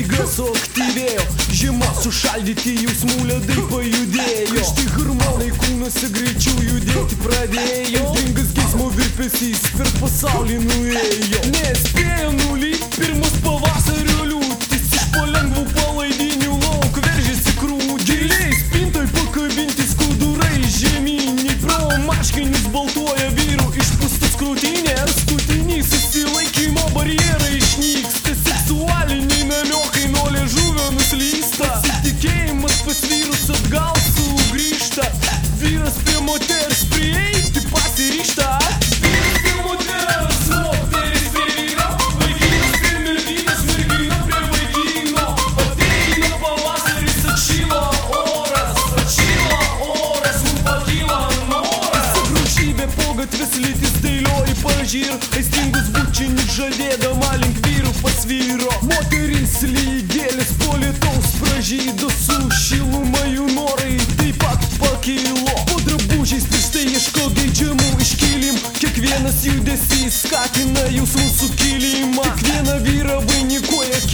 staiga suaktyvėjo, žiema sušaldyti jausmų ledai pajudėjo, karšti hormonai kūnuose greičiau judėti pradėjo, aistringas geismo virpesys per pasaulį nuėjo, nespėjo nulyt pirmas pavasario liūtis, iš palengvų palaidinių lauk veržėsi krūmų, giliai spintoj pakabinti skudurai žeminiai, pro marškinius baltuoja vyrų išpūstas krūtinės, skutinys susilaikymo barjerai išnyksta, seksualiniai namiokai nuo liežuvio nuslysta, pasitikėjimas pas vyrus atgal sugrįžta, vyras prie moters prieiti pasiryžta, vyras prie moters, moteris prie vyro, vaikinas prie merginos, mergina prie vaikino, ateina pavasaris, atšyla oras, mums pakyla noras, sagraužybė po gatves lytis dailioji pažyr, aistringus bučinius žadėdama link vyrų pasvyro, moteris lygėlis po lietaus pražydo, su šiluma jų norai taip pat pakilo, po drabužiais prieš tai ieško geidžiamų iškilim, kiekvienas judesys skatina jausmų sukilimą, kiekvieną vyrą vainikuoja